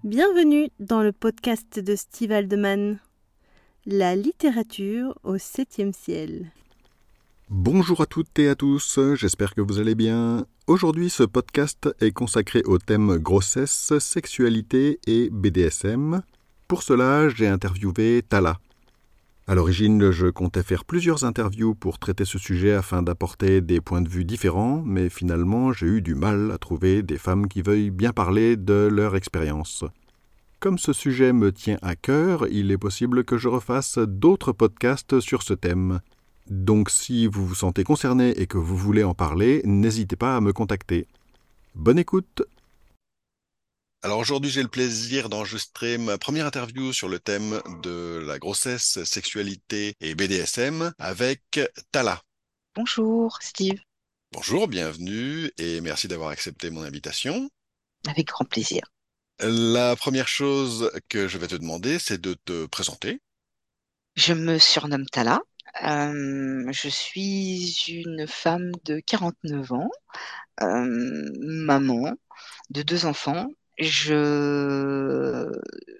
Bienvenue dans le podcast de Steve Haldeman, la littérature au 7e ciel. Bonjour à toutes et à tous, j'espère que vous allez bien. Aujourd'hui, ce podcast est consacré au thème grossesse, sexualité et BDSM. Pour cela, j'ai interviewé Tala. À l'origine, je comptais faire plusieurs interviews pour traiter ce sujet afin d'apporter des points de vue différents, mais finalement, j'ai eu du mal à trouver des femmes qui veuillent bien parler de leur expérience. Comme ce sujet me tient à cœur, il est possible que je refasse d'autres podcasts sur ce thème. Donc si vous vous sentez concerné et que vous voulez en parler, n'hésitez pas à me contacter. Bonne écoute! Alors aujourd'hui, j'ai le plaisir d'enregistrer ma première interview sur le thème de la grossesse, sexualité et BDSM avec Tala. Bonjour Steve, Bonjour, bienvenue et merci d'avoir accepté mon invitation. avec grand plaisir. La première chose que je vais te demander, c'est de te présenter. Je me surnomme Tala. Je suis une femme de 49 ans, maman de 2 enfants. Je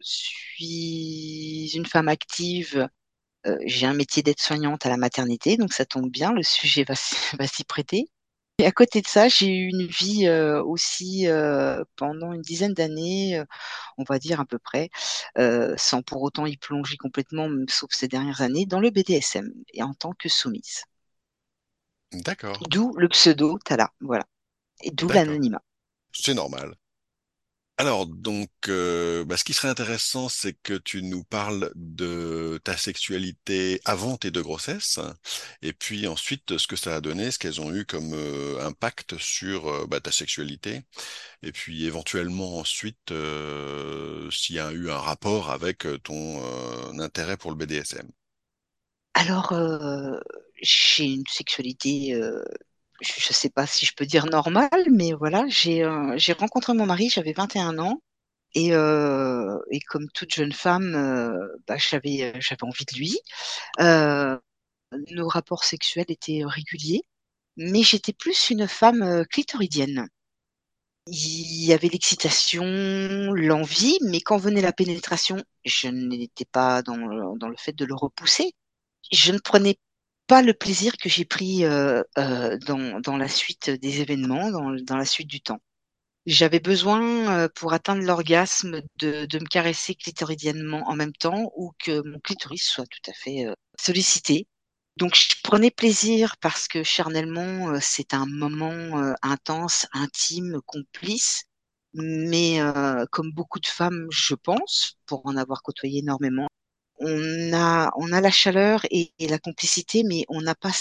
suis une femme active. J'ai un métier d'aide-soignante à la maternité, donc ça tombe bien, le sujet va s'y prêter. Et à côté de ça, j'ai eu une vie aussi pendant une dizaine d'années, on va dire à peu près, sans pour autant y plonger complètement, sauf ces dernières années, dans le BDSM et en tant que soumise. D'accord, D'où le pseudo Tala, voilà, et d'où d'accord, l'anonymat. c'est normal. Alors, donc, ce qui serait intéressant, c'est que tu nous parles de ta sexualité avant tes deux grossesses, et puis ensuite, ce que ça a donné, ce qu'elles ont eu comme impact sur ta sexualité, et puis éventuellement ensuite, s'il y a eu un rapport avec ton intérêt pour le BDSM. Alors, j'ai une sexualité, je ne sais pas si je peux dire normale, mais voilà, j'ai rencontré mon mari, j'avais 21 ans. Et comme toute jeune femme, j'avais envie de lui. Euh, nos rapports sexuels étaient réguliers, mais j'étais plus une femme clitoridienne. Il y avait l'excitation, l'envie, mais quand venait la pénétration, je n'étais pas dans le fait de le repousser. Je ne prenais pas le plaisir que j'ai pris dans la suite des événements, dans la suite du temps. J'avais besoin, pour atteindre l'orgasme, de me caresser clitoridiennement en même temps ou que mon clitoris soit tout à fait sollicité. Donc, je prenais plaisir parce que charnellement, c'est un moment intense, intime, complice. Mais comme beaucoup de femmes, je pense, pour en avoir côtoyé énormément, on a la chaleur et la complicité, mais on n'a pas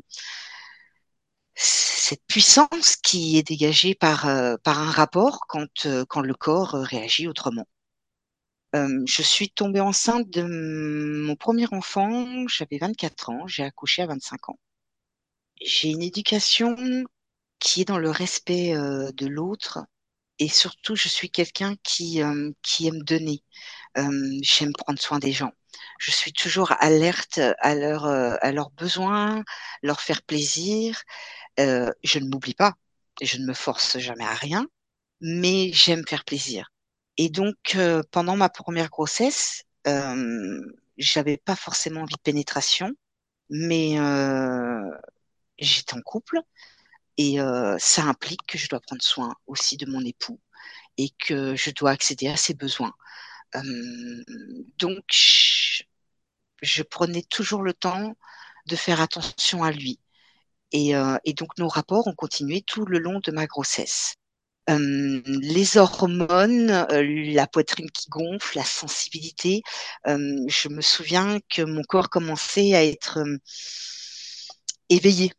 cette puissance qui est dégagée par un rapport quand le corps réagit autrement. Je suis tombée enceinte de mon premier enfant, j'avais 24 ans, j'ai accouché à 25 ans. J'ai une éducation qui est dans le respect de l'autre et surtout je suis quelqu'un qui aime donner. J'aime prendre soin des gens. Je suis toujours alerte à leurs besoins, leur faire plaisir. Je ne m'oublie pas, je ne me force jamais à rien, mais j'aime faire plaisir. Et donc, pendant ma première grossesse, j'avais pas forcément envie de pénétration, mais j'étais en couple et ça implique que je dois prendre soin aussi de mon époux et que je dois accéder à ses besoins. Euh, donc, je prenais toujours le temps de faire attention à lui. Et donc, nos rapports ont continué tout le long de ma grossesse. Les hormones, la poitrine qui gonfle, la sensibilité. Je me souviens que mon corps commençait à être éveillé.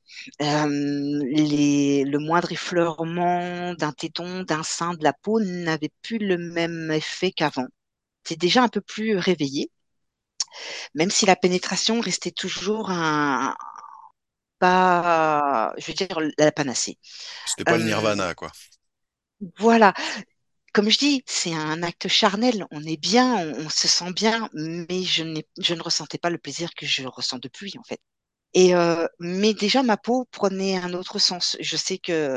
Le moindre effleurement d'un téton, d'un sein, de la peau n'avait plus le même effet qu'avant. C'était déjà un peu plus réveillé, même si la pénétration restait toujours pas, je veux dire, la panacée. C'était pas le Euh, nirvana, quoi. voilà, comme je dis, c'est un acte charnel. On est bien, on se sent bien, mais je ne ressentais pas le plaisir que je ressens depuis, en fait. Mais déjà, ma peau prenait un autre sens. Je sais que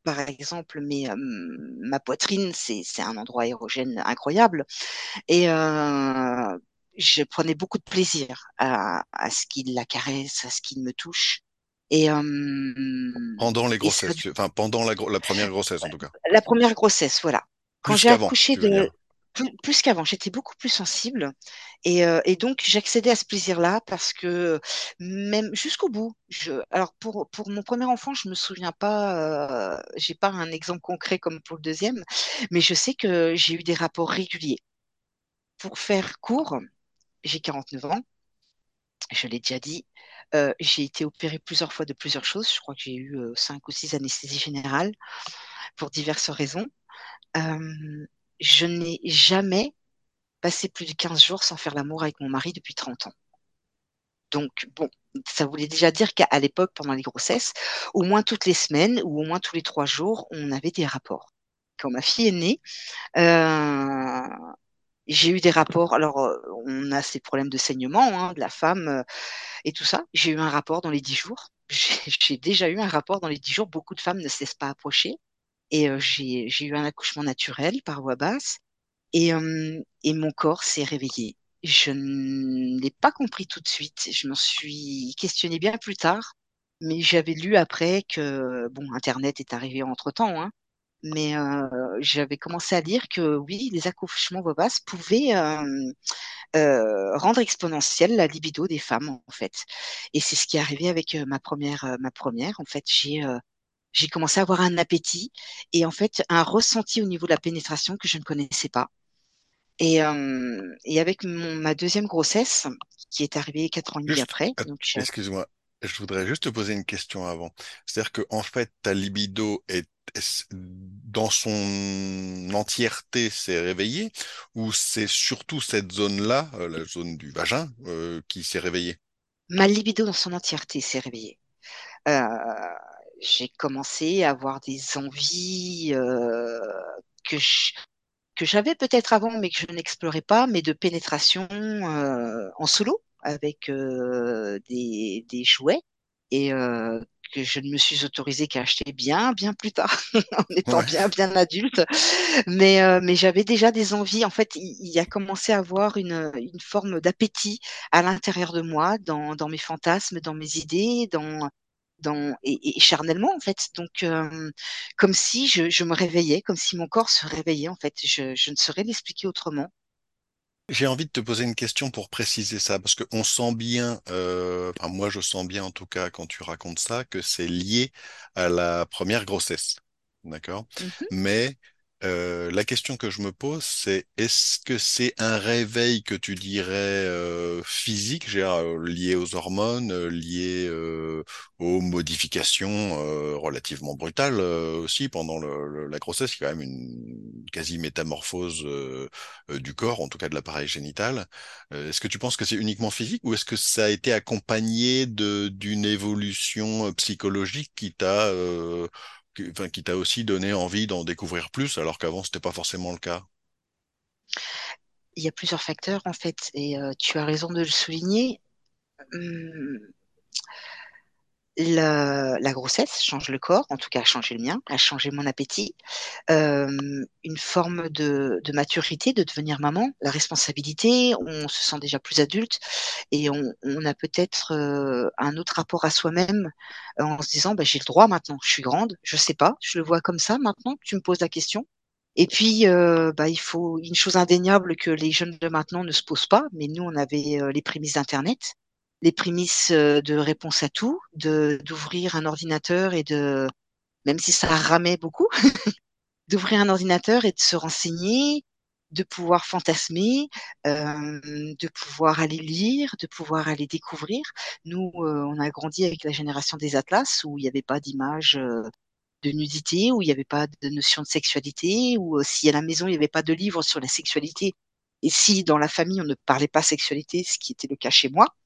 par exemple, ma poitrine, c'est un endroit érogène incroyable. Et je prenais beaucoup de plaisir à ce qu'il la caresse, à ce qu'il me touche. Et, Pendant les et ça, grossesses, enfin pendant la première grossesse en tout cas. la première grossesse, voilà. Quand Plus j'ai qu'avant, accouché tu veux de dire. plus qu'avant, j'étais beaucoup plus sensible et donc j'accédais à ce plaisir-là parce que même jusqu'au bout. Alors pour mon premier enfant, je me souviens pas, j'ai pas un exemple concret comme pour le deuxième, mais je sais que j'ai eu des rapports réguliers. Pour faire court, j'ai 49 ans, je l'ai déjà dit. J'ai été opérée plusieurs fois de plusieurs choses. Je crois que j'ai eu 5 ou 6 anesthésies générales pour diverses raisons. Euh, je n'ai jamais passé plus de 15 jours sans faire l'amour avec mon mari depuis 30 ans. Donc, bon, ça voulait déjà dire qu'à l'époque, pendant les grossesses, au moins toutes les semaines ou au moins tous les 3 jours, on avait des rapports. Quand ma fille est née, euh, j'ai eu des rapports. Alors, on a ces problèmes de saignement hein, de la femme et tout ça. J'ai eu un rapport dans les 10 jours. J'ai déjà eu un rapport dans les 10 jours. Beaucoup de femmes ne se laissent pas approcher. Et j'ai eu un accouchement naturel par voie basse. Et mon corps s'est réveillé. Je ne l'ai pas compris tout de suite. Je m'en suis questionnée bien plus tard, mais j'avais lu après que, bon, Internet est arrivé entre-temps, hein, mais j'avais commencé à lire que oui, les accouchements voix basse pouvaient rendre exponentielle la libido des femmes, en fait. Et c'est ce qui est arrivé avec ma première. En fait, j'ai commencé à avoir un appétit et en fait un ressenti au niveau de la pénétration que je ne connaissais pas. Et avec ma deuxième grossesse, qui est arrivée 4 ans et demi Juste, après, donc excuse-moi, je voudrais juste te poser une question avant. C'est-à-dire que en fait, ta libido dans son entièreté s'est réveillée, ou c'est surtout cette zone-là, la zone du vagin, qui s'est réveillée? ma libido dans son entièreté s'est réveillée. Euh, j'ai commencé à avoir des envies que je- que j'avais peut-être avant, mais que je n'explorais pas, mais de pénétration en solo avec des jouets et que je ne me suis autorisée qu'à acheter bien, bien plus tard, en étant Ouais. bien, bien adulte. Mais j'avais déjà des envies. En fait, il a commencé à avoir une forme d'appétit à l'intérieur de moi, dans mes fantasmes, dans mes idées, et charnellement, en fait. Donc, comme si je me réveillais, comme si mon corps se réveillait, en fait. Je ne saurais l'expliquer autrement. J'ai envie de te poser une question pour préciser ça, parce qu'on sent bien, enfin moi je sens bien en tout cas quand tu racontes ça, que c'est lié à la première grossesse. D'accord? Mhm. Mais la question que je me pose, c'est est-ce que c'est un réveil que tu dirais physique, lié aux hormones, lié aux modifications relativement brutales aussi pendant la grossesse, il y a quand même une quasi métamorphose du corps, en tout cas de l'appareil génital. Est-ce que tu penses que c'est uniquement physique, ou est-ce que ça a été accompagné d'une évolution psychologique qui t'a aussi donné envie d'en découvrir plus, alors qu'avant c'était pas forcément le cas? Il y a plusieurs facteurs, en fait, et tu as raison de le souligner. Hum, la grossesse change le corps, en tout cas a changé le mien, a changé mon appétit. Une forme de maturité, de devenir maman, la responsabilité, on se sent déjà plus adulte et on a peut-être un autre rapport à soi-même en se disant bah, j'ai le droit maintenant, je suis grande, je sais pas, je le vois comme ça maintenant que tu me poses la question. Et puis, bah, il faut une chose indéniable que les jeunes de maintenant ne se posent pas, mais nous, on avait les prémices d'Internet, les prémices de réponse à tout, d'ouvrir un ordinateur et même si ça ramait beaucoup, d'ouvrir un ordinateur et de se renseigner, de pouvoir fantasmer, de pouvoir aller lire, de pouvoir aller découvrir. Nous, on a grandi avec la génération des atlas où il n'y avait pas d'image de nudité, où il n'y avait pas de notion de sexualité, où si à la maison il n'y avait pas de livre sur la sexualité, et si dans la famille on ne parlait pas sexualité, ce qui était le cas chez moi,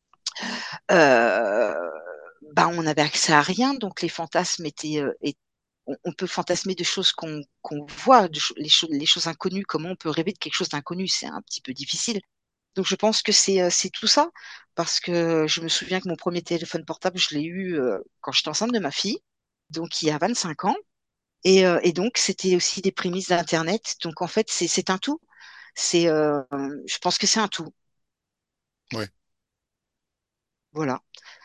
euh, bah, on n'avait accès à rien, donc les fantasmes on peut fantasmer de choses qu'on voit, les choses inconnues. Comment on peut rêver de quelque chose d'inconnu? C'est un petit peu difficile. Donc je pense que c'est tout ça, parce que je me souviens que mon premier téléphone portable, je l'ai eu quand j'étais enceinte de ma fille, donc il y a 25 ans. Et donc, c'était aussi des prémices d'Internet. Donc, en fait, c'est un tout. C'est, je pense que c'est un tout. Ouais. Voilà.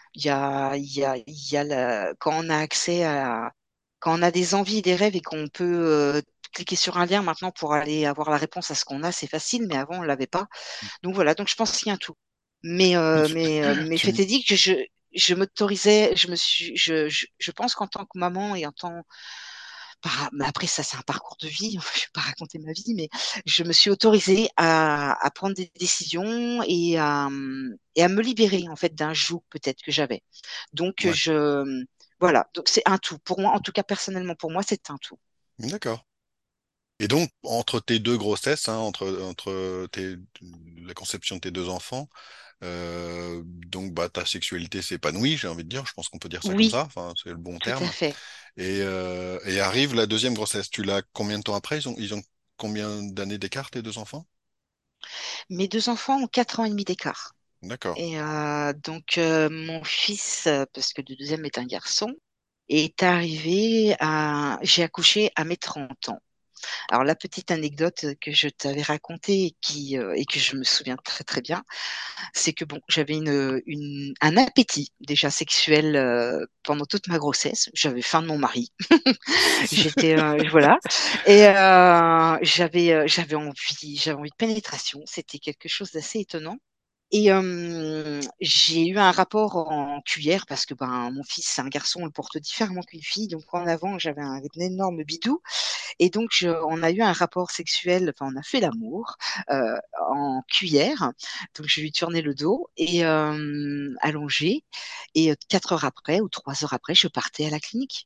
Quand on a accès à, quand on a des envies et des rêves et qu'on peut cliquer sur un lien maintenant pour aller avoir la réponse à ce qu'on a, c'est facile, mais avant, on l'avait pas. Donc voilà, donc je pense qu'il y a un tout. Tu, Mais tu fait me- est dit que je m'autorisais, je pense qu'en tant que maman et en tant, mais après ça c'est un parcours de vie, je vais pas raconter ma vie, mais je me suis autorisée à prendre des décisions et à me libérer en fait d'un joug peut-être que j'avais. Donc ouais. voilà, donc c'est un tout. Pour moi, en tout cas personnellement pour moi, c'est un tout. D'accord. Et donc, entre tes deux grossesses, hein, entre la conception de tes deux enfants, donc bah ta sexualité s'épanouit, j'ai envie de dire. Je pense qu'on peut dire ça comme Oui, ça. Enfin, c'est le bon tout à terme. fait. Et arrive la deuxième grossesse. Tu l'as combien de temps après? Ils ont combien d'années d'écart, tes deux enfants? Mes deux enfants ont 4 ans et demi d'écart. D'accord. Et donc, mon fils, parce que le deuxième est un garçon, est arrivé à... J'ai accouché à mes 30 ans. Alors, la petite anecdote que je t'avais racontée et que je me souviens très, très bien, c'est que bon, j'avais un appétit déjà sexuel pendant toute ma grossesse. J'avais faim de mon mari. Voilà. Et j'avais envie de pénétration. C'était quelque chose d'assez étonnant. Et j'ai eu un rapport en cuillère parce que ben, mon fils, c'est un garçon, on le porte différemment qu'une fille. Donc en avant, j'avais un énorme bidou. Et donc, on a eu un rapport sexuel, enfin, on a fait l'amour euh, en cuillère. Donc, je lui ai tourné le dos et allongé. Et 4 heures après ou 3 heures après, je partais à la clinique.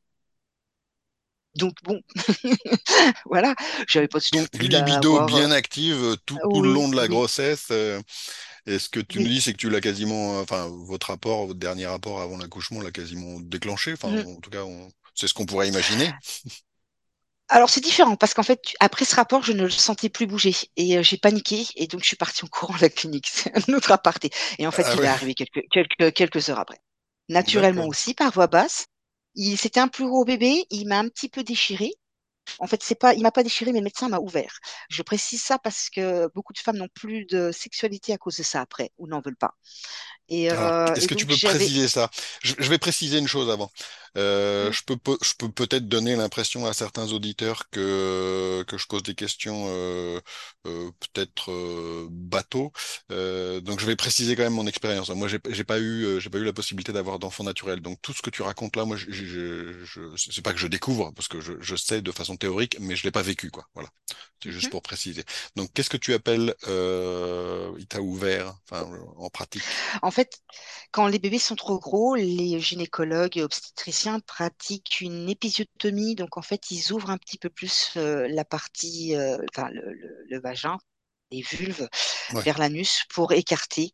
Donc bon, voilà, j'avais pas de Donc, scrupule à libido avoir. bien active tout le long Oui, de la oui, grossesse. Et ce que tu nous oui. dis, c'est que tu l'as quasiment, enfin, votre dernier rapport avant l'accouchement l'a quasiment déclenché. Enfin, Mm. en tout cas, c'est ce qu'on pourrait imaginer. Alors c'est différent parce qu'en fait, après ce rapport, je ne le sentais plus bouger et j'ai paniqué et donc je suis partie en courant à la clinique. C'est un autre aparté. Et en fait, Ah il est ouais, arrivé quelques heures après. Naturellement d'accord. aussi, par voie basse. C'était un plus gros bébé, il m'a un petit peu déchiré. En fait, c'est pas, il m'a pas déchiré, mais le médecin m'a ouvert. Je précise ça parce que beaucoup de femmes n'ont plus de sexualité à cause de ça après, ou n'en veulent pas. Alors, est-ce Et que tu donc peux j'avais. préciser ça? Je vais préciser une chose avant. Hmm, Je peux peut-être donner l'impression à certains auditeurs que je pose des questions peut-être bateau. Donc, je vais préciser quand même mon expérience. Moi, j'ai pas eu la possibilité d'avoir d'enfant naturel. Donc, tout ce que tu racontes là, moi, c'est pas que je découvre, parce que je sais de façon théorique, mais je l'ai pas vécu, quoi. Voilà. C'est juste mhm. pour préciser. Donc, qu'est-ce que tu appelles il t'a ouvert, enfin, en pratique? En fait, quand les bébés sont trop gros, les gynécologues et obstétriciens pratiquent une épisiotomie. Donc, en fait, ils ouvrent un petit peu plus la partie, enfin, le vagin, les vulves, Ouais. vers l'anus pour écarter.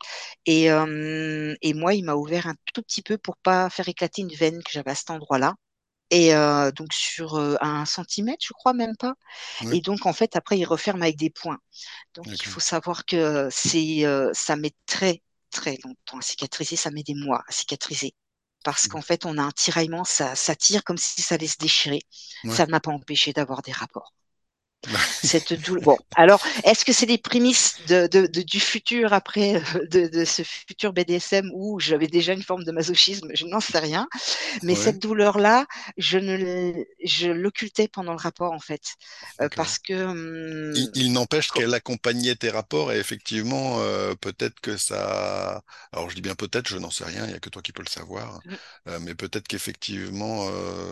Et moi, il m'a ouvert un tout petit peu pour pas faire éclater une veine que j'avais à cet endroit-là. Et donc, sur 1 centimètre, je crois même pas. Oui, Et donc, en fait, après, il referme avec des points. Donc, il d'accord. faut savoir que ça met très, très longtemps à cicatriser. Ça met des mois à cicatriser. Parce qu'en fait, on a un tiraillement, ça tire comme si ça allait se déchirer. Ouais. Ça ne m'a pas empêché d'avoir des rapports. Cette douleur. Bon, alors, est-ce que c'est les prémices du futur après, de ce futur BDSM où j'avais déjà une forme de masochisme? Je n'en sais rien. Mais Ouais, cette douleur-là, je l'occultais pendant le rapport, en fait. d'accord. Parce que, Il n'empêche qu'elle accompagnait tes rapports et effectivement, peut-être que ça. Alors je dis bien peut-être, je n'en sais rien, il n'y a que toi qui peux le savoir. Mais peut-être qu'effectivement,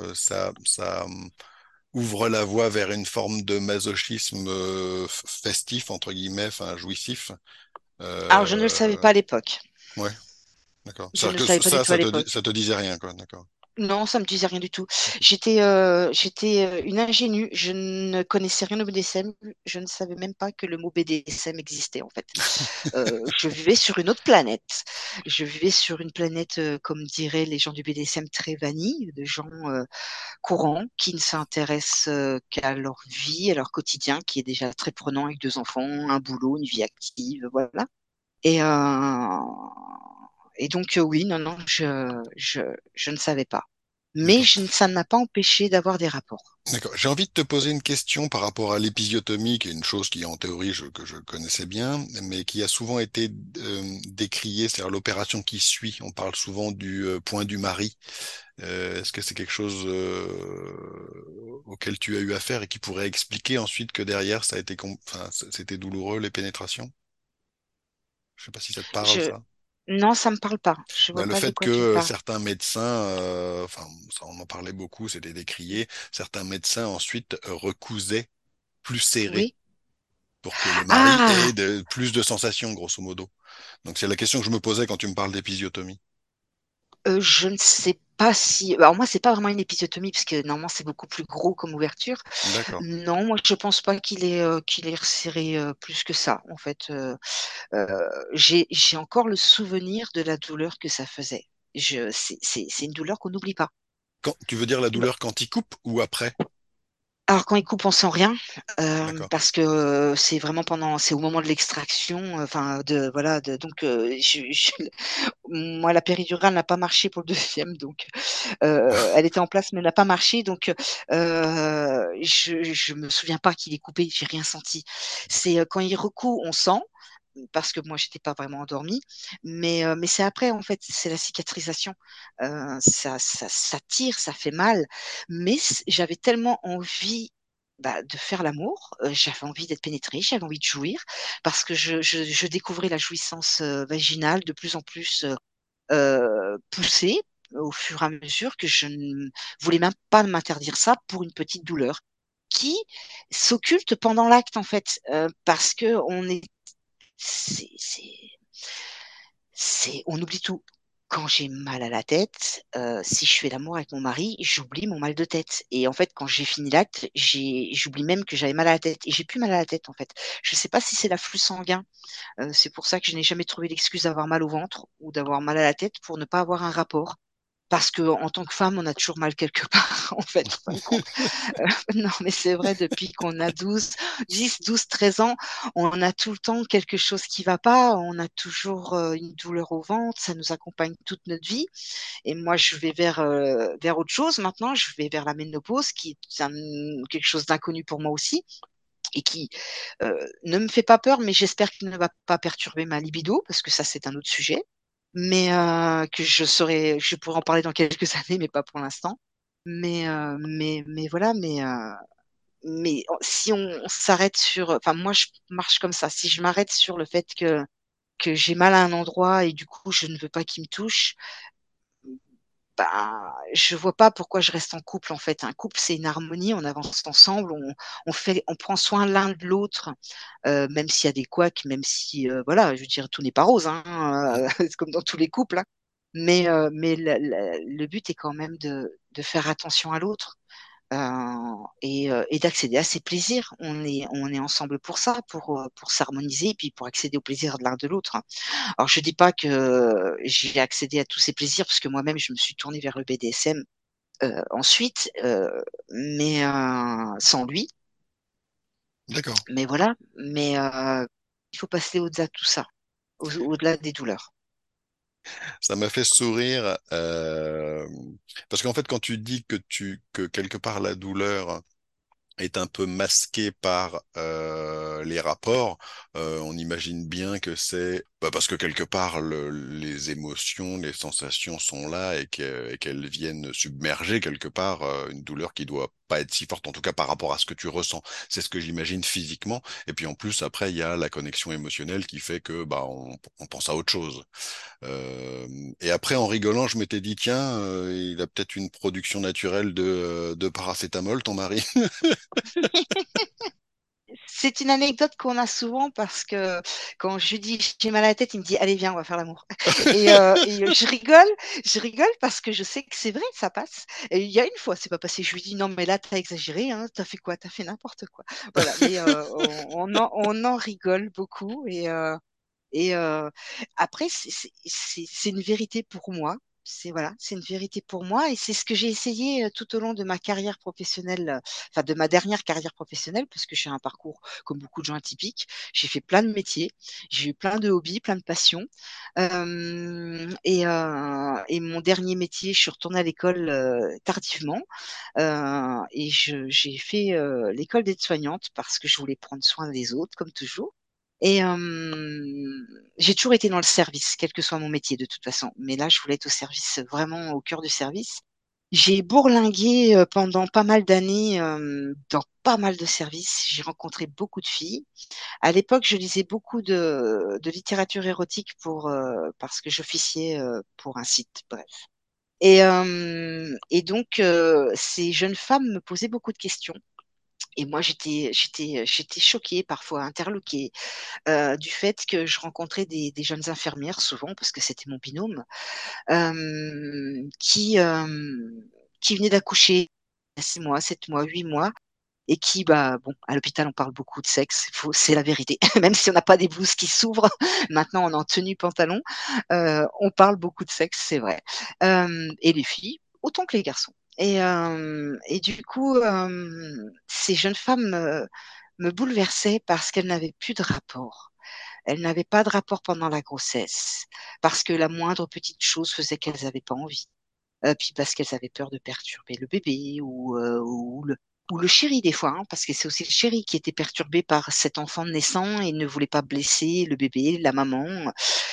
ça ouvre la voie vers une forme de masochisme festif, entre guillemets, enfin jouissif. alors, je ne le savais Euh, pas à l'époque. ouais, d'accord. Je ne C'est-à-dire le que savais pas du tout à l'époque. ça te disait rien, quoi, d'accord. Non, ça me disait rien du tout. Ok. J'étais une ingénue. Je ne connaissais rien au BDSM. Je ne savais même pas que le mot BDSM existait, en fait. Je vivais sur une autre planète. Je vivais sur une planète, comme diraient les gens du BDSM, très vanille, de gens courants qui ne s'intéressent qu'à leur vie, à leur quotidien, qui est déjà très prenant avec 2 enfants, un boulot, une vie active, voilà. Et, euh, et donc, oui, non, non, je ne savais pas. Mais D'accord. ça ne m'a pas empêché d'avoir des rapports. D'accord. J'ai envie de te poser une question par rapport à l'épisiotomie, qui est une chose qui, en théorie, que je connaissais bien, mais qui a souvent été décriée, c'est-à-dire l'opération qui suit. On parle souvent du point du mari. Est-ce que c'est quelque chose auquel tu as eu affaire et qui pourrait expliquer ensuite que derrière, ça a été, enfin, c'était douloureux, les pénétrations? Je sais pas si ça te parle, Je... ça. Non, ça me parle pas. Je vois Ben, le pas de fait quoi que tu parles. certains médecins, enfin, ça, on en parlait beaucoup, c'était décrié, certains médecins ensuite recousaient plus serré Oui. pour que le mari ait Ah, plus de sensations, grosso modo. Donc c'est la question que je me posais quand tu me parles d'épisiotomie. je ne sais pas si. Alors moi, c'est pas vraiment une épisiotomie parce que normalement c'est beaucoup plus gros comme ouverture. D'accord. Non, moi je pense pas qu'il ait resserré plus que ça. En fait, j'ai encore le souvenir de la douleur que ça faisait. C'est une douleur qu'on n'oublie pas. Quand, tu veux dire la douleur quand il coupe ou après? Alors quand il coupe, on sent rien D'accord. parce que c'est vraiment c'est au moment de l'extraction, enfin de voilà, donc moi la péridurale n'a pas marché pour le deuxième, donc elle était en place mais n'a pas marché, donc je me souviens pas qu'il est coupé, j'ai rien senti. C'est quand il recoud, on sent parce que moi j'étais pas vraiment endormie, mais c'est après en fait, c'est la cicatrisation. Ça tire, ça fait mal, mais j'avais tellement envie de faire l'amour, j'avais envie d'être pénétrée, j'avais envie de jouir, parce que je découvrais la jouissance vaginale de plus en plus poussée au fur et à mesure que je ne voulais même pas m'interdire ça pour une petite douleur qui s'occulte pendant l'acte en fait, parce que c'est, c'est, on oublie tout. Quand j'ai mal à la tête, si je fais l'amour avec mon mari, j'oublie mon mal de tête. Et en fait, quand j'ai fini l'acte, j'oublie même que j'avais mal à la tête. Et j'ai plus mal à la tête, en fait. Je sais pas si c'est l'afflux sanguin. C'est pour ça que je n'ai jamais trouvé l'excuse d'avoir mal au ventre ou d'avoir mal à la tête pour ne pas avoir un rapport. Parce que en tant que femme, on a toujours mal quelque part, en fait, en fin de compte. Non, mais c'est vrai, depuis qu'on a 13 ans, on a tout le temps quelque chose qui va pas, on a toujours une douleur au ventre, ça nous accompagne toute notre vie. Et moi, je vais vers autre chose maintenant, je vais vers la ménopause, qui est quelque chose d'inconnu pour moi aussi, et qui ne me fait pas peur, mais j'espère qu'il ne va pas perturber ma libido, parce que ça, c'est un autre sujet. Mais que je pourrais en parler dans quelques années, mais pas pour l'instant. Mais voilà, mais si on s'arrête sur, enfin moi je marche comme ça. Si je m'arrête sur le fait que j'ai mal à un endroit et du coup je ne veux pas qu'il me touche, je vois pas pourquoi je reste en couple en fait. Un couple c'est une harmonie, on avance ensemble, on prend soin l'un de l'autre, même s'il y a des couacs, même si voilà, je veux dire tout n'est pas rose, hein, c'est comme dans tous les couples, hein. Mais le but est quand même de faire attention à l'autre et d'accéder à ses plaisirs. On est ensemble pour ça, pour s'harmoniser et puis pour accéder aux plaisirs de l'un de l'autre, hein. Alors, je dis pas que j'ai accédé à tous ces plaisirs parce que moi-même, je me suis tournée vers le BDSM ensuite, mais sans lui. D'accord. Mais voilà, mais il faut passer au-delà de tout ça, au-delà des douleurs. Ça m'a fait sourire parce qu'en fait, quand tu dis que quelque part la douleur est un peu masqué par les rapports, on imagine bien que c'est parce que quelque part les émotions, les sensations sont là et qu'elles viennent submerger quelque part une douleur qui doit pas être si forte, en tout cas par rapport à ce que tu ressens. C'est ce que j'imagine physiquement. Et puis en plus, après, il y a la connexion émotionnelle qui fait que bah on pense à autre chose. Euh, et après, en rigolant, je m'étais dit, tiens, il a peut-être une production naturelle de paracétamol, ton mari. C'est une anecdote qu'on a souvent parce que quand je lui dis j'ai mal à la tête, il me dit allez viens, on va faire l'amour. Et je rigole parce que je sais que c'est vrai, ça passe. Et il y a une fois, c'est pas passé. Je lui dis non mais là t'as exagéré, hein, t'as fait quoi? T'as fait n'importe quoi. Voilà, mais on en rigole beaucoup et après c'est une vérité pour moi. c'est voilà, c'est une vérité pour moi et c'est ce que j'ai essayé tout au long de ma carrière professionnelle, enfin de ma dernière carrière professionnelle, parce que j'ai un parcours comme beaucoup de gens atypiques. J'ai fait plein de métiers, j'ai eu plein de hobbies, plein de passions. Et mon dernier métier, je suis retournée à l'école tardivement et j'ai fait l'école d'aide-soignante parce que je voulais prendre soin des autres, comme toujours. Et j'ai toujours été dans le service, quel que soit mon métier de toute façon. Mais là, je voulais être au service, vraiment au cœur du service. J'ai bourlingué pendant pas mal d'années dans pas mal de services. J'ai rencontré beaucoup de filles. À l'époque, je lisais beaucoup de littérature érotique parce que j'officiais pour un site, bref. Et donc, ces jeunes femmes me posaient beaucoup de questions. Et moi, j'étais choquée, parfois interloquée, du fait que je rencontrais des jeunes infirmières, souvent, parce que c'était mon binôme, euh, qui, euh, qui venaient d'accoucher 6 mois, 7 mois, 8 mois, et qui, bah, bon, à l'hôpital, on parle beaucoup de sexe, c'est la vérité. Même si on n'a pas des blouses qui s'ouvrent, maintenant on est en tenue pantalon, on parle beaucoup de sexe, c'est vrai. Et les filles, autant que les garçons. Et du coup, ces jeunes femmes me bouleversaient parce qu'elles n'avaient plus de rapport. Elles n'avaient pas de rapport pendant la grossesse, parce que la moindre petite chose faisait qu'elles n'avaient pas envie. Puis parce qu'elles avaient peur de perturber le bébé ou le chéri des fois, hein, parce que c'est aussi le chéri qui était perturbé par cet enfant naissant et ne voulait pas blesser le bébé, la maman.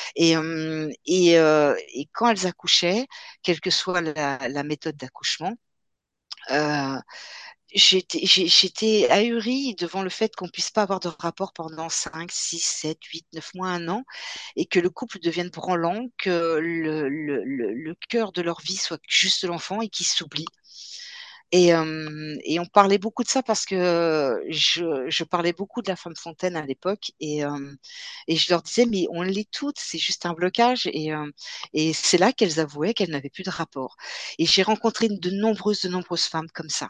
Et quand elles accouchaient, quelle que soit la méthode d'accouchement, euh, j'étais ahurie devant le fait qu'on puisse pas avoir de rapport pendant 5, 6, 7, 8, 9 mois, un an, et que le couple devienne branlant, que le cœur de leur vie soit juste l'enfant et qu'ils s'oublient. Et on parlait beaucoup de ça parce que je parlais beaucoup de la femme fontaine à l'époque et je leur disais, mais on l'est toutes, c'est juste un blocage. Et c'est là qu'elles avouaient qu'elles n'avaient plus de rapport. Et j'ai rencontré de nombreuses femmes comme ça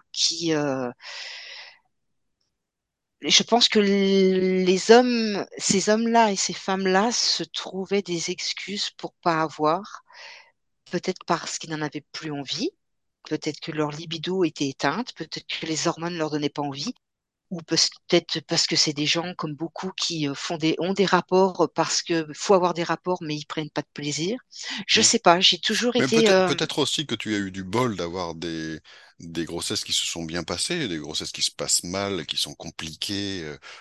je pense que les hommes, ces hommes-là et ces femmes-là se trouvaient des excuses pour pas avoir, peut-être parce qu'ils n'en avaient plus envie, peut-être que leur libido était éteinte, peut-être que les hormones leur donnaient pas envie, ou peut-être parce que c'est des gens comme beaucoup qui ont des rapports parce que faut avoir des rapports, mais ils prennent pas de plaisir. Je Mm. sais pas, j'ai toujours Mais été. peut-être aussi que tu as eu du bol d'avoir des grossesses qui se sont bien passées, des grossesses qui se passent mal, qui sont compliquées,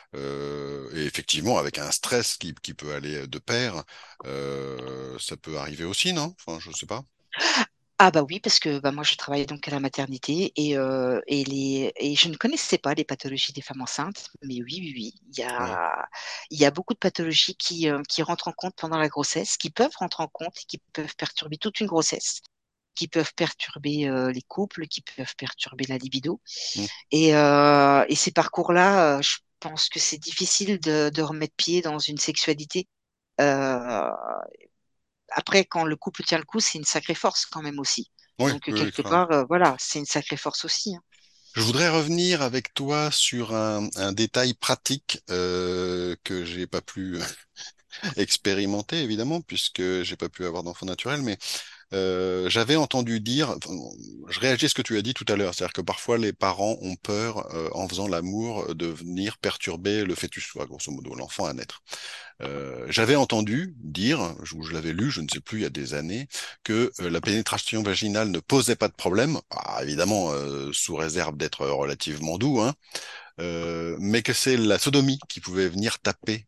et effectivement avec un stress qui peut aller de pair, ça peut arriver aussi, non? Enfin, je sais pas. Ah bah oui, parce que bah moi je travaillais donc à la maternité et je ne connaissais pas les pathologies des femmes enceintes, mais oui, oui, oui, Ouais. il y a beaucoup de pathologies qui rentrent en compte pendant la grossesse, qui peuvent rentrer en compte et qui peuvent perturber toute une grossesse, qui peuvent perturber les couples, qui peuvent perturber la libido. Mm. Et ces parcours-là, je pense que c'est difficile de remettre pied dans une sexualité. Euh, Après, quand le couple tient le coup, c'est une sacrée force quand même aussi. Oui, Donc, oui, oui, quelque clairement. part, voilà, c'est une sacrée force aussi, hein. Je voudrais revenir avec toi sur un détail pratique que j'ai pas pu expérimenter évidemment puisque j'ai pas pu avoir d'enfant naturel, mais j'avais entendu dire, enfin, je réagis à ce que tu as dit tout à l'heure, c'est-à-dire que parfois les parents ont peur en faisant l'amour de venir perturber le fœtus, soit grosso modo l'enfant à naître. J'avais entendu dire, ou je l'avais lu, je ne sais plus, il y a des années, que la pénétration vaginale ne posait pas de problème, ah, évidemment sous réserve d'être relativement doux, hein, mais que c'est la sodomie qui pouvait venir taper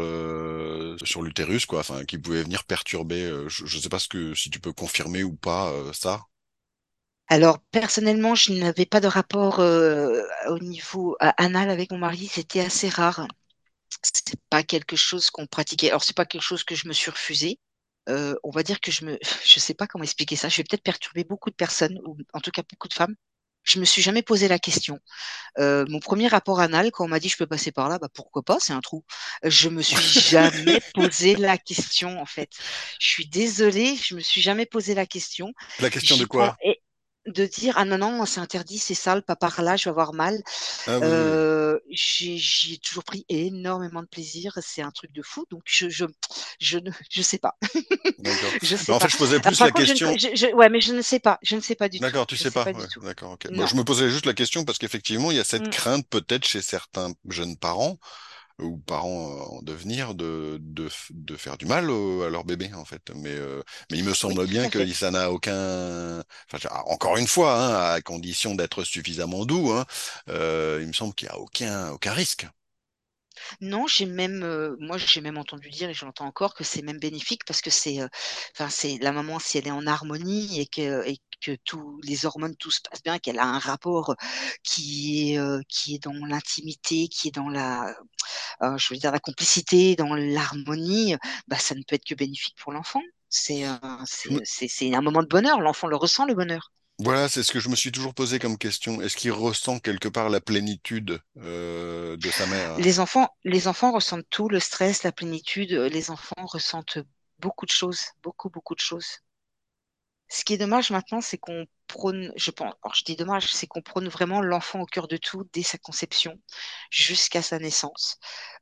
sur l'utérus, quoi, enfin qui pouvait venir perturber. Je ne sais pas si tu peux confirmer ou pas ça. Alors, personnellement, je n'avais pas de rapport au niveau anal avec mon mari, c'était assez rare. C'est pas quelque chose qu'on pratiquait. Alors, c'est pas quelque chose que je me suis refusé. On va dire que je sais pas comment expliquer ça. Je vais peut-être perturber beaucoup de personnes, ou en tout cas beaucoup de femmes. Je me suis jamais posé la question. Mon premier rapport anal, quand on m'a dit je peux passer par là, bah pourquoi pas, c'est un trou. Je me suis jamais posé la question en fait. Je suis désolée, je me suis jamais posé la question. La question de J'y prends quoi? de dire ah non non c'est interdit, c'est sale, pas par là, je vais avoir mal. Ah oui, oui, oui. J'y ai toujours pris énormément de plaisir. C'est un truc de fou. Donc je sais pas, D'accord. je Mais sais en fait, pas. je posais Alors, plus par la contre question. ouais mais je ne sais pas du tout. D'accord, tu Je sais sais pas. pas Ouais, du tout. d'accord, ok. Bon, Non. je me posais juste la question parce qu'effectivement, il y a cette Mm. crainte peut-être chez certains jeunes parents ou parents en devenir de faire du mal à leur bébé en fait. Mais il me Oui, semble tout bien à que fait. ça n'a aucun. Enfin, encore une fois, hein, à condition d'être suffisamment doux, hein, il me semble qu'il n'y a aucun risque. Non, moi j'ai même entendu dire et je l'entends encore que c'est même bénéfique parce que enfin c'est la maman si elle est en harmonie et que tous les hormones tout se passe bien, qu'elle a un rapport qui est dans l'intimité, qui est dans je veux dire la complicité, dans l'harmonie, bah ça ne peut être que bénéfique pour l'enfant. C'est un moment de bonheur, l'enfant le ressent le bonheur. Voilà, c'est ce que je me suis toujours posé comme question. Est-ce qu'il ressent quelque part la plénitude de sa mère? Les enfants ressentent tout, le stress, la plénitude. Les enfants ressentent beaucoup de choses, beaucoup, beaucoup de choses. Ce qui est dommage maintenant, c'est qu'on prône, je pense, alors je dis dommage, c'est qu'on prône vraiment l'enfant au cœur de tout dès sa conception jusqu'à sa naissance.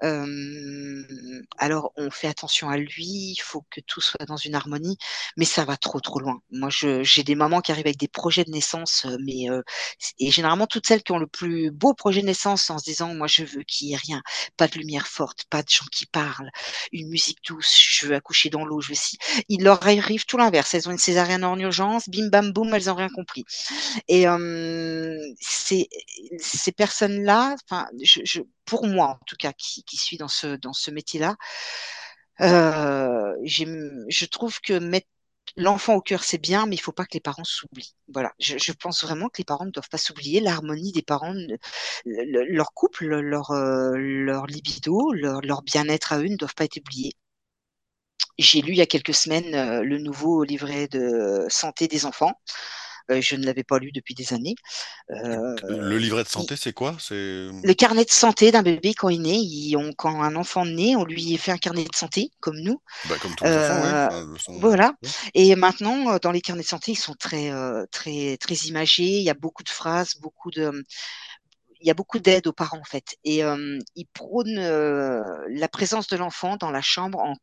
Alors, on fait attention à lui, il faut que tout soit dans une harmonie, mais ça va trop, trop loin. Moi, j'ai des mamans qui arrivent avec des projets de naissance, et généralement, toutes celles qui ont le plus beau projet de naissance en se disant, moi, je veux qu'il n'y ait rien, pas de lumière forte, pas de gens qui parlent, une musique douce, je veux accoucher dans l'eau, je veux si il leur arrive tout l'inverse. Elles ont une césarienne en urgence, bim bam boum, elles n'ont rien compris. Et ces personnes-là, enfin, pour moi en tout cas, qui suis dans ce métier-là, je trouve que mettre l'enfant au cœur, c'est bien, mais il ne faut pas que les parents s'oublient. Voilà, je pense vraiment que les parents ne doivent pas s'oublier. L'harmonie des parents, leur couple, leur libido, leur bien-être à eux ne doivent pas être oubliés. J'ai lu il y a quelques semaines le nouveau livret de santé des enfants. Je ne l'avais pas lu depuis des années. Euh, Le livret de il- santé, c'est quoi? C'est le carnet de santé d'un bébé quand il naît, quand un enfant naît, on lui fait un carnet de santé, comme nous. bah, comme tous les enfants, oui. Euh, Enfin, le sont, voilà. oui. Et maintenant, dans les carnets de santé, ils sont très, très, très imagés. Il y a beaucoup de phrases, il y a beaucoup d'aide aux parents en fait. Et ils prônent la présence de l'enfant dans la chambre en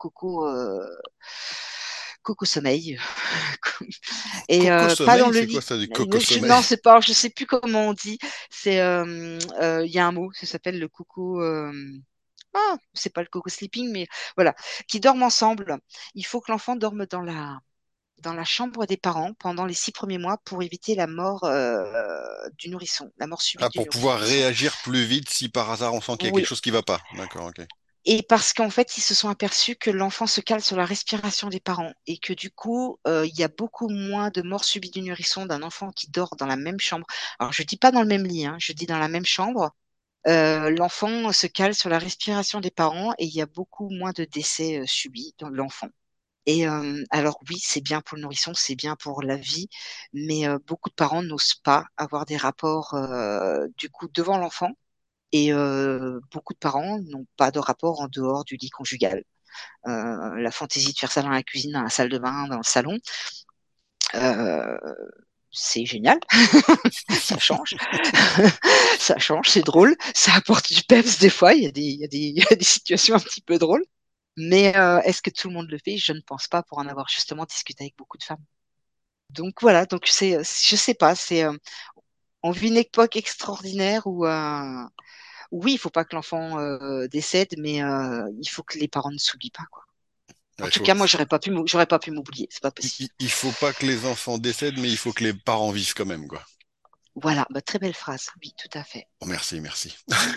coco sommeil. Et Coco pas dans sommeil, le c'est quoi lit. ça, du coco sommeil? Non, c'est pas, je sais plus comment on dit. Il y a un mot, ça s'appelle le coco. Ah, c'est pas le coco sleeping, mais voilà, qui dorment ensemble. Il faut que l'enfant dorme dans la chambre des parents pendant les 6 premiers mois pour éviter la mort du nourrisson, la mort Ah, subite du pour pouvoir nourrisson. réagir plus vite si par hasard on sent qu'il y a quelque Oui, chose qui va pas. D'accord, ok. et parce qu'en fait, ils se sont aperçus que l'enfant se cale sur la respiration des parents et que du coup, il y a beaucoup moins de morts subites du nourrisson d'un enfant qui dort dans la même chambre. Alors, je dis pas dans le même lit, hein, je dis dans la même chambre. L'enfant se cale sur la respiration des parents et il y a beaucoup moins de décès subis dans l'enfant. Et alors oui, c'est bien pour le nourrisson, c'est bien pour la vie, mais beaucoup de parents n'osent pas avoir des rapports du coup devant l'enfant et beaucoup de parents n'ont pas de rapport en dehors du lit conjugal. La fantaisie de faire ça dans la cuisine, dans la salle de bain, dans le salon, euh, c'est génial, ça change, ça change, c'est drôle, ça apporte du peps des fois, il y a des situations un petit peu drôles. Mais est-ce que tout le monde le fait? Je ne pense pas pour en avoir justement discuté avec beaucoup de femmes. Donc voilà, donc je sais pas, on vit une époque extraordinaire où oui, il faut pas que l'enfant décède, mais il faut que les parents ne s'oublient pas, quoi. En Ouais, tout cas, moi, j'aurais pas pu m'oublier, c'est pas possible. il faut pas que les enfants décèdent, mais il faut que les parents vivent quand même, quoi. Voilà, bah, très belle phrase, oui, tout à fait. Oh, merci, merci.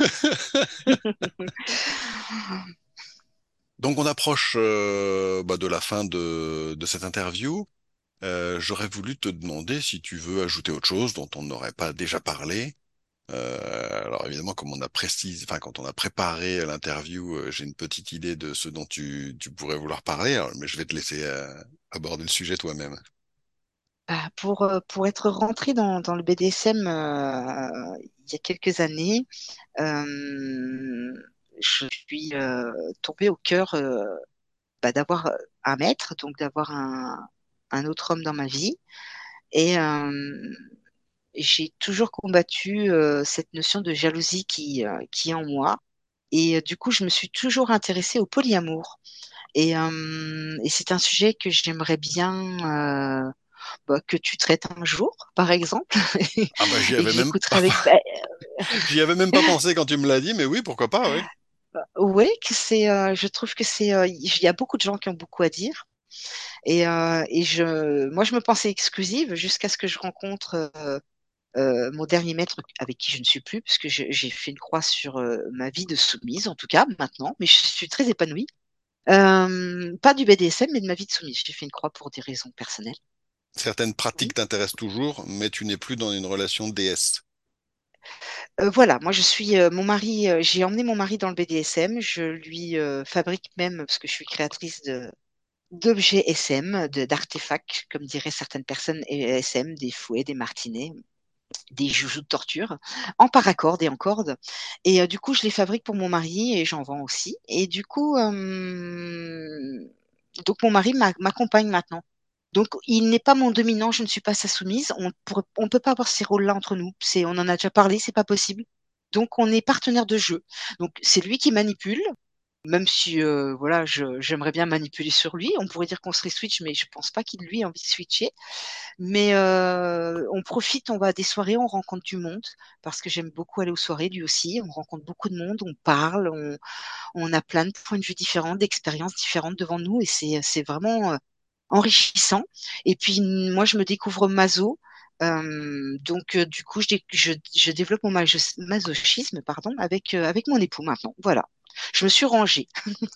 Donc on approche de la fin de cette interview. J'aurais voulu te demander si tu veux ajouter autre chose dont on n'aurait pas déjà parlé. Alors évidemment, comme on a précisé, enfin quand on a préparé l'interview, j'ai une petite idée de ce dont tu pourrais vouloir parler, mais je vais te laisser aborder le sujet toi-même. Bah, pour être rentrée dans le BDSM il y a quelques années, euh, je suis tombée au cœur d'avoir un maître, donc d'avoir un autre homme dans ma vie. Et j'ai toujours combattu cette notion de jalousie qui est en moi. Et du coup, je me suis toujours intéressée au polyamour. Et c'est un sujet que j'aimerais bien que tu traites un jour, par exemple, Ah bah et que j'écouterai avec. j'y avais même pas pensé quand tu me l'as dit, mais oui, pourquoi pas, oui. Oui, je trouve que il y a beaucoup de gens qui ont beaucoup à dire. Moi, je me pensais exclusive jusqu'à ce que je rencontre mon dernier maître avec qui je ne suis plus, parce que j'ai fait une croix sur ma vie de soumise, en tout cas maintenant, mais je suis très épanouie. Pas du BDSM, mais de ma vie de soumise. J'ai fait une croix pour des raisons personnelles. Certaines Oui. pratiques t'intéressent toujours, mais tu n'es plus dans une relation déesse. Voilà, moi je suis mon mari, j'ai emmené mon mari dans le BDSM. Je lui fabrique même, parce que je suis créatrice d'objets SM, d'artefacts, comme diraient certaines personnes SM, des fouets, des martinets, des joujoux de torture, en paracorde et en corde. Et du coup, je les fabrique pour mon mari et j'en vends aussi. Et du coup, donc mon mari m'accompagne maintenant. Donc, il n'est pas mon dominant, je ne suis pas sa soumise. On peut pas avoir ces rôles-là entre nous. On en a déjà parlé, c'est pas possible. Donc, on est partenaire de jeu. Donc, c'est lui qui manipule, même si, voilà, j'aimerais bien manipuler sur lui. On pourrait dire qu'on serait switch, mais je pense pas qu'il lui ait envie de switcher. Mais on profite, on va à des soirées, on rencontre du monde, parce que j'aime beaucoup aller aux soirées, lui aussi. On rencontre beaucoup de monde, on parle, on a plein de points de vue différents, d'expériences différentes devant nous, et c'est vraiment enrichissant. Et puis moi, je me découvre maso. Donc du coup, je développe mon masochisme, pardon, avec mon époux maintenant. Voilà. Je me suis rangée.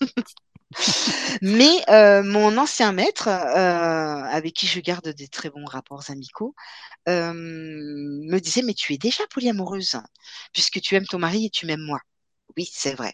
Mais mon ancien maître, avec qui je garde des très bons rapports amicaux, me disait, mais tu es déjà polyamoureuse, puisque tu aimes ton mari et tu m'aimes moi. Oui, c'est vrai.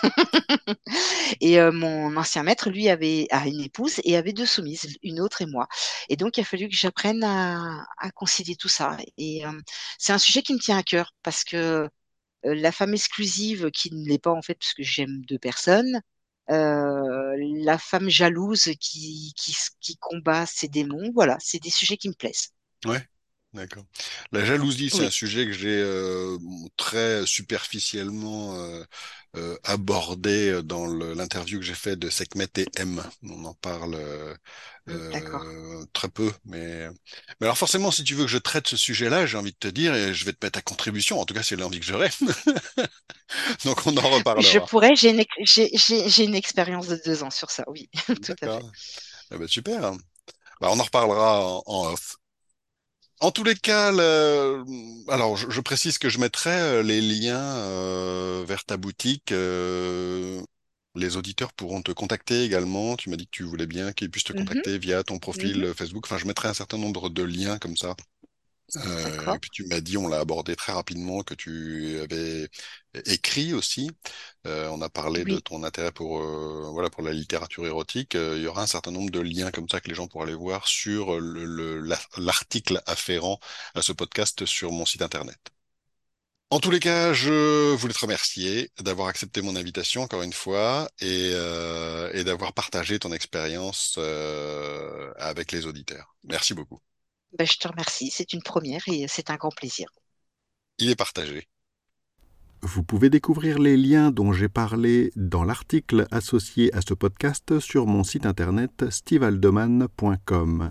Et mon ancien maître, lui, a une épouse et avait deux soumises, une autre et moi. Et donc, il a fallu que j'apprenne à concilier tout ça. Et c'est un sujet qui me tient à cœur parce que la femme exclusive, qui ne l'est pas en fait, parce que j'aime deux personnes, la femme jalouse qui combat ses démons, voilà, c'est des sujets qui me plaisent. Ouais, d'accord. La jalousie, c'est un Oui. sujet que j'ai très superficiellement abordé dans l'interview que j'ai fait de Sekhmet et M. On en parle D'accord. très peu, mais alors forcément, si tu veux que je traite ce sujet-là, j'ai envie de te dire, et je vais te mettre à contribution, en tout cas c'est l'envie que j'aurai, donc on en Je reparlera. pourrais, j'ai une expérience de 2 ans sur ça, oui, tout à fait. D'accord. Eh ben, super. Bah, on en reparlera en off. En tous les cas, alors je précise que je mettrai les liens vers ta boutique. Les auditeurs pourront te contacter également. Tu m'as dit que tu voulais bien qu'ils puissent te Mhm, contacter via ton profil mhm. Facebook. Enfin, je mettrai un certain nombre de liens comme ça. Et D'accord. puis tu m'as dit, on l'a abordé très rapidement, que tu avais écrit aussi. On a parlé de Oui, ton intérêt pour voilà pour la littérature érotique. Il y aura un certain nombre de liens comme ça que les gens pourront aller voir sur l'article afférent à ce podcast sur mon site internet. En tous les cas, je voulais te remercier d'avoir accepté mon invitation encore une fois et d'avoir partagé ton expérience avec les auditeurs. Merci beaucoup. ben, je te remercie. C'est une première et c'est un grand plaisir. Il est partagé. Vous pouvez découvrir les liens dont j'ai parlé dans l'article associé à ce podcast sur mon site internet stevehaldeman.com.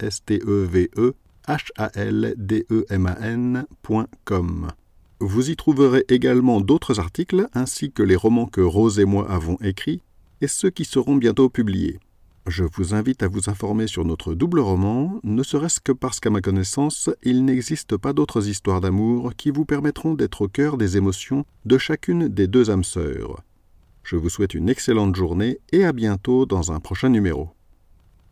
stevehaldeman.com. Vous y trouverez également d'autres articles ainsi que les romans que Rose et moi avons écrits et ceux qui seront bientôt publiés. Je vous invite à vous informer sur notre double roman, ne serait-ce que parce qu'à ma connaissance, il n'existe pas d'autres histoires d'amour qui vous permettront d'être au cœur des émotions de chacune des deux âmes sœurs. Je vous souhaite une excellente journée et à bientôt dans un prochain numéro.